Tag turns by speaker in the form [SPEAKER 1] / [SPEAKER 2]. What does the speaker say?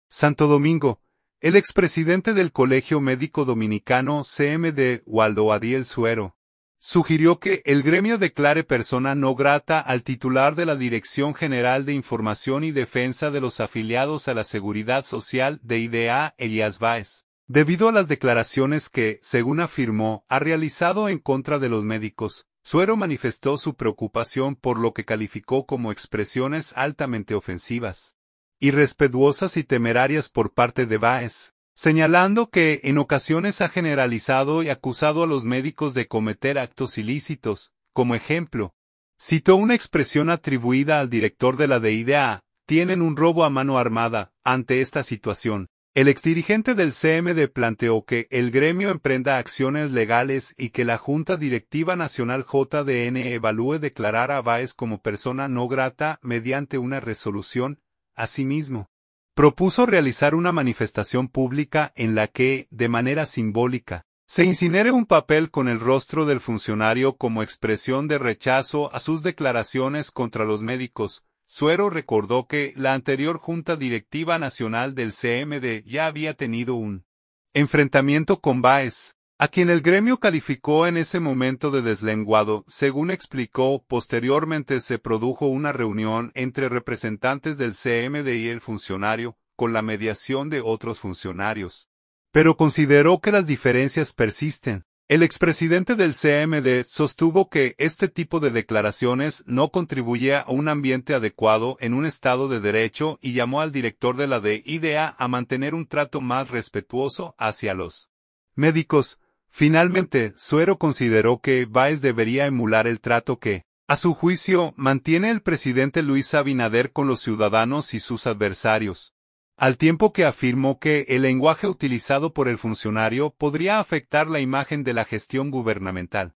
[SPEAKER 1] Santo Domingo. El expresidente del Colegio Médico Dominicano CMD, Waldo Adiel Suero, sugirió que el gremio declare persona no grata al titular de la Dirección General de Información y Defensa de los Afiliados a la Seguridad Social de IDEA, Elías Báez, debido a las declaraciones que, según afirmó, ha realizado en contra de los médicos. Suero manifestó su preocupación por lo que calificó como expresiones altamente ofensivas, irrespetuosas y temerarias por parte de Báez, señalando que en ocasiones ha generalizado y acusado a los médicos de cometer actos ilícitos. Como ejemplo, citó una expresión atribuida al director de la DIDA: tienen un robo a mano armada. Ante esta situación, el exdirigente del CMD planteó que el gremio emprenda acciones legales y que la Junta Directiva Nacional JDN evalúe declarar a Báez como persona no grata mediante una resolución. Asimismo, propuso realizar una manifestación pública en la que, de manera simbólica, se incinere un papel con el rostro del funcionario como expresión de rechazo a sus declaraciones contra los médicos. Suero recordó que la anterior Junta Directiva Nacional del CMD ya había tenido un enfrentamiento con Báez, a quien el gremio calificó en ese momento de deslenguado. Según explicó, posteriormente se produjo una reunión entre representantes del CMD y el funcionario, con la mediación de otros funcionarios. Pero consideró que las diferencias persisten. El expresidente del CMD sostuvo que este tipo de declaraciones no contribuye a un ambiente adecuado en un Estado de Derecho y llamó al director de la DIDA a mantener un trato más respetuoso hacia los médicos. Finalmente, Suero consideró que Báez debería emular el trato que, a su juicio, mantiene el presidente Luis Abinader con los ciudadanos y sus adversarios, al tiempo que afirmó que el lenguaje utilizado por el funcionario podría afectar la imagen de la gestión gubernamental.